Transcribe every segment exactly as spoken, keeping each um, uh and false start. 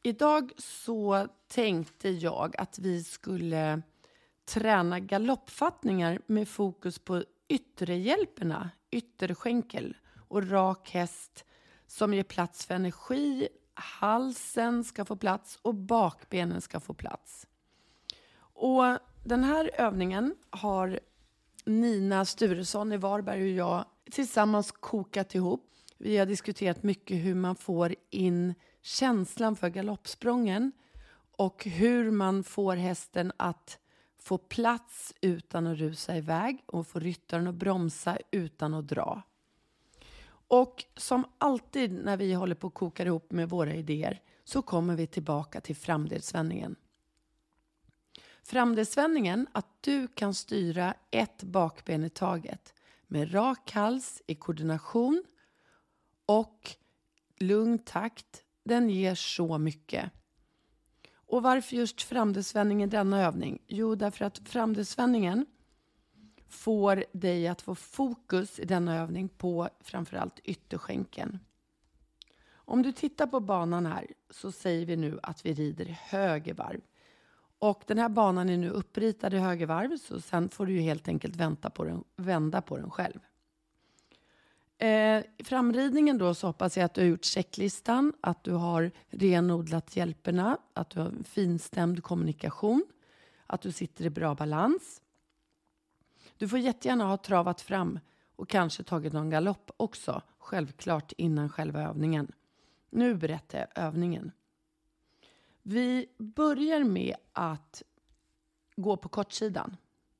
Idag så tänkte jag att vi skulle träna galoppfattningar med fokus på ytterhjälperna, ytterskänkel och rak häst som ger plats för energi. Halsen ska få plats och bakbenen ska få plats. Och den här övningen har Nina Sturesson i Varberg och jag tillsammans kokat ihop. Vi har diskuterat mycket hur man får in känslan för galoppsprången och hur man får hästen att få plats utan att rusa iväg och få ryttaren att bromsa utan att dra. Och som alltid när vi håller på att koka ihop med våra idéer så kommer vi tillbaka till framdelsvändningen. Framdelsvändningen, att du kan styra ett bakben i taget med rak hals i koordination och lugn takt, den ger så mycket. Och varför just framdelsvändning i denna övning? Jo, därför att framdelsvändningen får dig att få fokus i denna övning på framförallt ytterskänkeln. Om du tittar på banan här så säger vi nu att vi rider höger varv. Och den här banan är nu uppritad i höger varv, så sen får du ju helt enkelt vänta på den, vända på den själv. Eh, I framridningen då så hoppas jag att du har gjort checklistan, att du har renodlat hjälperna, att du har finstämd kommunikation, att du sitter i bra balans. Du får jättegärna ha travat fram och kanske tagit någon galopp också, självklart innan själva övningen. Nu berättar jag övningen. Vi börjar med att gå på kortsidan.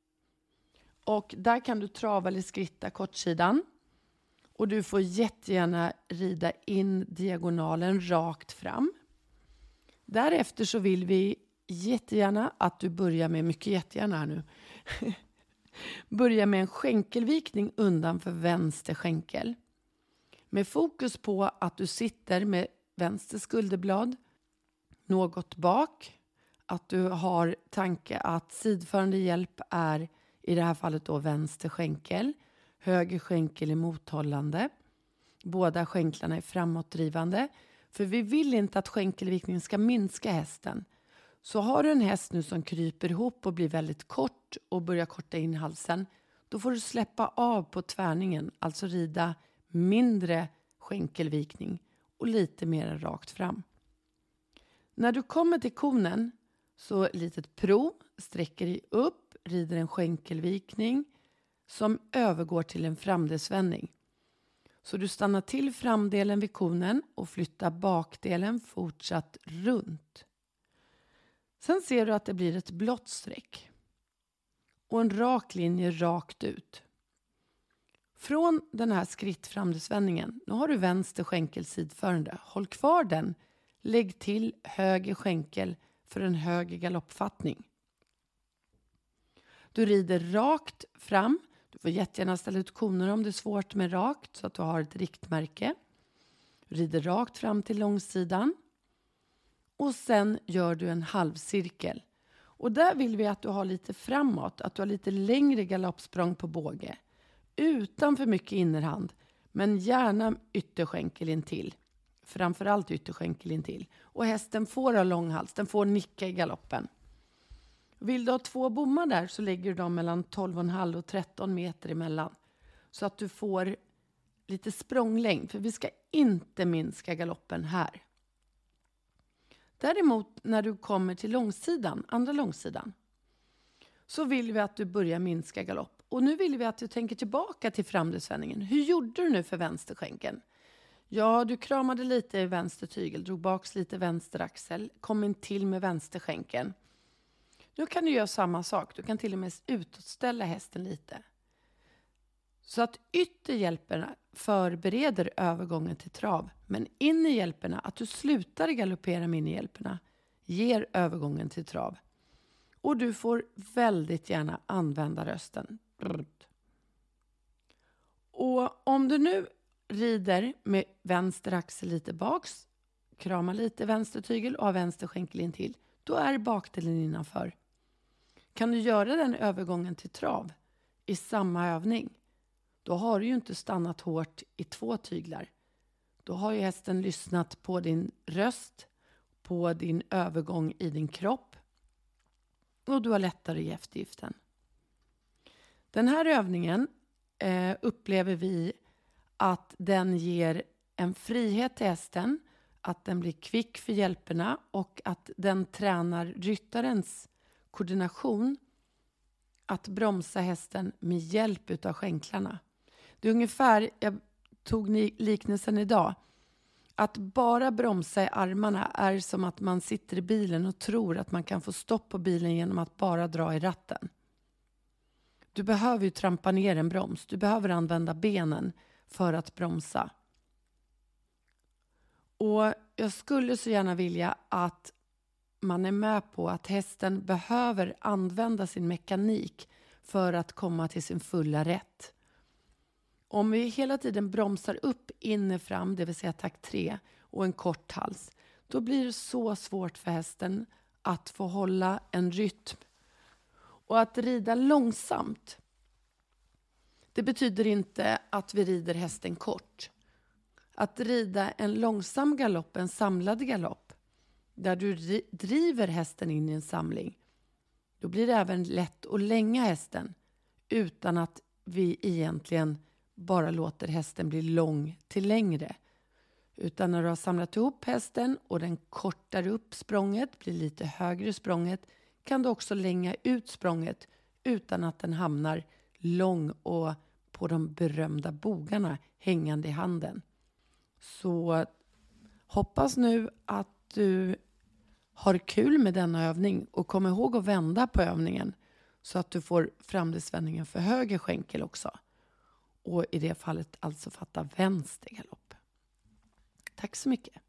Och där kan du trava eller skritta kortsidan. Och du får jättegärna rida in diagonalen rakt fram. Därefter så vill vi jättegärna att du börjar med, mycket jättegärna här nu. Börja med en skänkelvikning undan för vänster skänkel. Med fokus på att du sitter med vänster skulderblad något bak. Att du har tanke att sidförande hjälp är i det här fallet då vänster skänkel. Höger skänkel är mothållande. Båda skänklarna är framåtdrivande. För vi vill inte att skänkelvikningen ska minska hästen. Så har du en häst nu som kryper ihop och blir väldigt kort och börjar korta in halsen. Då får du släppa av på tvärningen. Alltså rida mindre skänkelvikning och lite mer rakt fram. När du kommer till konen så litet prov, sträcker dig upp, rider en skänkelvikning som övergår till en framdelsvändning. Så du stannar till framdelen vid konen och flyttar bakdelen fortsatt runt. Sen ser du att det blir ett blått streck och en rak linje rakt ut. Från den här skrittframdelsvändningen, nu har du vänster skänkel sidförande. Håll kvar den. Lägg till höger skänkel för en höger galoppfattning. Du rider rakt fram. Du får jättegärna ställa ut koner om det är svårt med rakt så att du har ett riktmärke. Du rider rakt fram till långsidan. Och sen gör du en halvcirkel. Och där vill vi att du har lite framåt. Att du har lite längre galoppsprång på båge. Utan för mycket innerhand. Men gärna ytterskänkel in till. Framförallt ytterskänkel in till. Och hästen får ha lång hals. Den får nicka i galoppen. Vill du ha två bommar där så lägger du dem mellan tolv komma fem och tretton meter emellan. Så att du får lite språnglängd. För vi ska inte minska galoppen här. Däremot när du kommer till långsidan, andra långsidan. Så vill vi att du börjar minska galopp. Och nu vill vi att du tänker tillbaka till framdelsvändningen. Hur gjorde du nu för vänsterskänkeln? Ja, du kramade lite i vänster tygel, drog baks lite vänster axel, kom in till med vänsterskänkeln. Nu kan du göra samma sak. Du kan till och med utåtställa hästen lite. Så att ytterhjälperna förbereder övergången till trav. Men in i hjälperna, att du slutar galoppera med in i hjälperna, ger övergången till trav. Och du får väldigt gärna använda rösten. Och om du nu rider med vänster axel lite baks, kramar lite vänster tygel och har vänster skänkel in till, då är bakdelen innanför. Kan du göra den övergången till trav i samma övning, då har du ju inte stannat hårt i två tyglar. Då har ju hästen lyssnat på din röst, på din övergång i din kropp. Och du har lättare att ge eftergiften. Den här övningen eh, upplever vi att den ger en frihet till hästen. Att den blir kvick för hjälperna och att den tränar ryttarens koordination att bromsa hästen med hjälp av skänklarna. Det är ungefär, jag tog liknelsen idag, att bara bromsa i armarna är som att man sitter i bilen och tror att man kan få stopp på bilen genom att bara dra i ratten. Du behöver ju trampa ner en broms, du behöver använda benen för att bromsa. Och jag skulle så gärna vilja att man är med på att hästen behöver använda sin mekanik för att komma till sin fulla rätt. Om vi hela tiden bromsar upp inifram, det vill säga takt tre och en kort hals, då blir det så svårt för hästen att få hålla en rytm. Och att rida långsamt, det betyder inte att vi rider hästen kort. Att rida en långsam galopp, en samlad galopp, där du driver hästen in i en samling, då blir det även lätt att länga hästen utan att vi egentligen bara låter hästen bli lång till längre. Utan när du har samlat ihop hästen och den kortar upp språnget, blir lite högre språnget, kan du också länga ut språnget utan att den hamnar lång och på de berömda bogarna hängande i handen. Så hoppas nu att du har kul med denna övning och kom ihåg att vända på övningen så att du får framdelsvändningen för höger skänkel också. Och i det fallet alltså fatta vänster galopp. Tack så mycket.